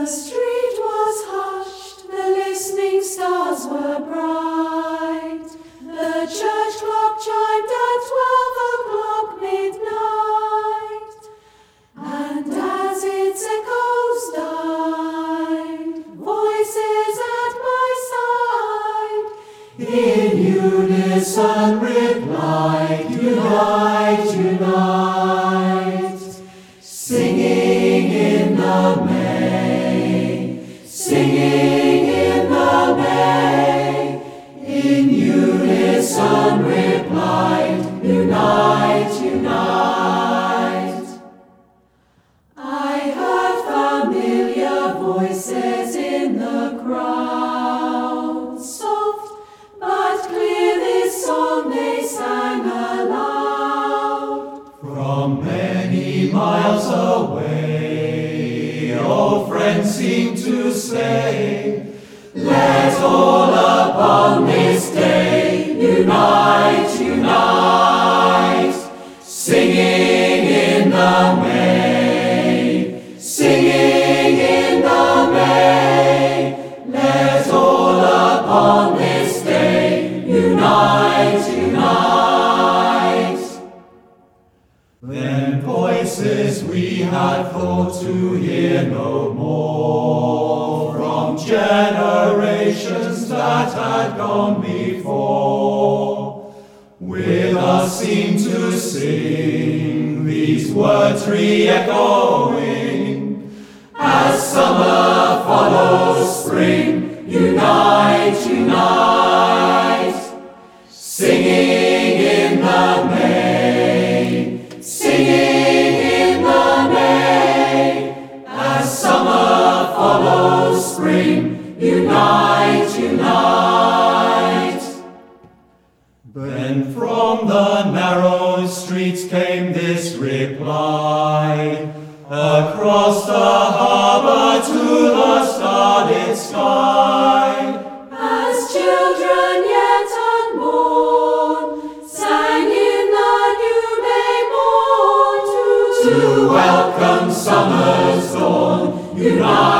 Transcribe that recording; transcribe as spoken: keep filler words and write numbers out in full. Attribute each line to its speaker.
Speaker 1: The street was hushed, the listening stars were bright. The church clock chimed at twelve o'clock midnight, and as its echoes died, voices at my side in unison replied, "Unite, unite," singing in the May, singing in the May, in unison replied, "Unite, unite." I heard familiar voices in the crowd, soft but clear this song they sang aloud.
Speaker 2: From many miles away, old friends seem to say, "Let all upon this day unite, unite," singing in the May, singing in the May. Let all upon this day unite, unite. Then voices we had thought to hear no more, from generations that had gone before, with us seem to sing these words re-echoing, as summer follows spring. Unite, unite, singing in the May, singing in the May, as summer follows spring. Unite, unite. Then from the narrow streets came this reply, across the harbor to the starlit sky.
Speaker 1: As children yet unborn sang in the new May morn,
Speaker 2: To welcome summer's dawn, unite.